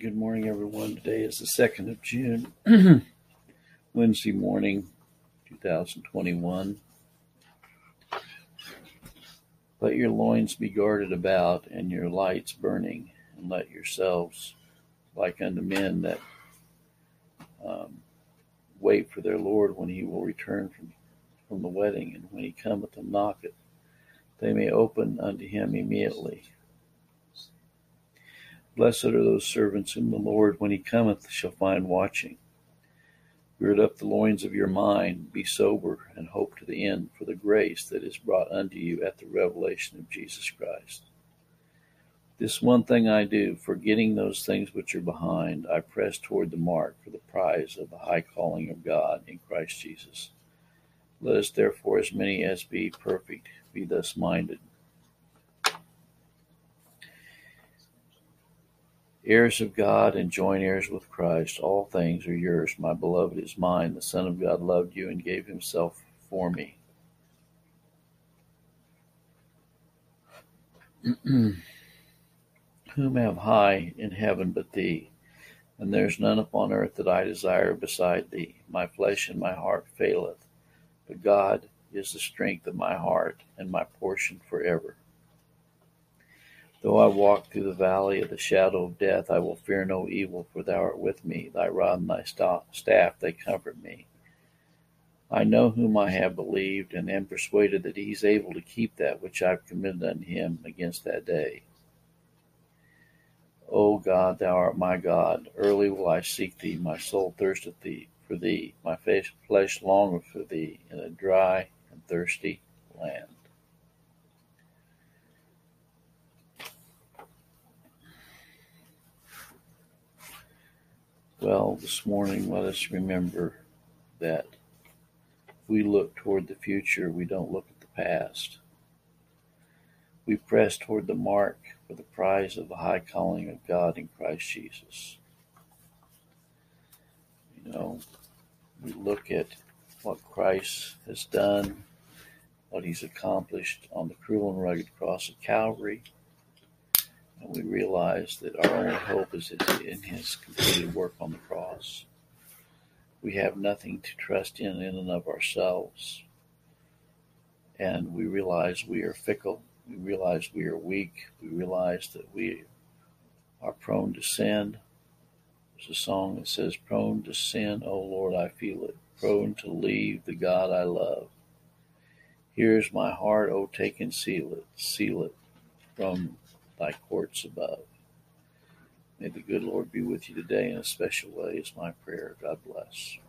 Good morning, everyone. Today is the 2nd of June, Wednesday morning, 2021. Let your loins be girded about, and your lights burning, and let yourselves, like unto men that wait for their Lord when he will return from the wedding, and when he cometh and knocketh, they may open unto him immediately. Blessed are those servants whom the Lord, when he cometh, shall find watching. Gird up the loins of your mind, be sober, and hope to the end for the grace that is brought unto you at the revelation of Jesus Christ. This one thing I do, forgetting those things which are behind, I press toward the mark for the prize of the high calling of God in Christ Jesus. Let us therefore, as many as be perfect, be thus minded. Heirs of God and joint heirs with Christ, all things are yours. My beloved is mine. The Son of God loved you and gave himself for me. Whom have I in heaven but thee? And there is none upon earth that I desire beside thee. My flesh and my heart faileth, but God is the strength of my heart and my portion forever. Though I walk through the valley of the shadow of death, I will fear no evil, for thou art with me. Thy rod and thy staff, they comfort me. I know whom I have believed, and am persuaded that he is able to keep that which I have committed unto him against that day. O God, thou art my God. Early will I seek thee. My soul thirsteth for thee. My flesh longeth for thee in a dry and thirsty land. Well, this morning, let us remember that if we look toward the future, we don't look at the past. We press toward the mark for the prize of the high calling of God in Christ Jesus. We look at what Christ has done, what he's accomplished on the cruel and rugged cross of Calvary, and we realize that our only hope is in his completed work on the cross. We have nothing to trust in and of ourselves, and we realize we are fickle. We realize we are weak. We realize that we are prone to sin. There's a song that says, "Prone to sin, O Lord, I feel it. Prone to leave the God I love. Here's my heart, O take and seal it from thy courts above." May the good Lord be with you today in a special way is my prayer. God bless.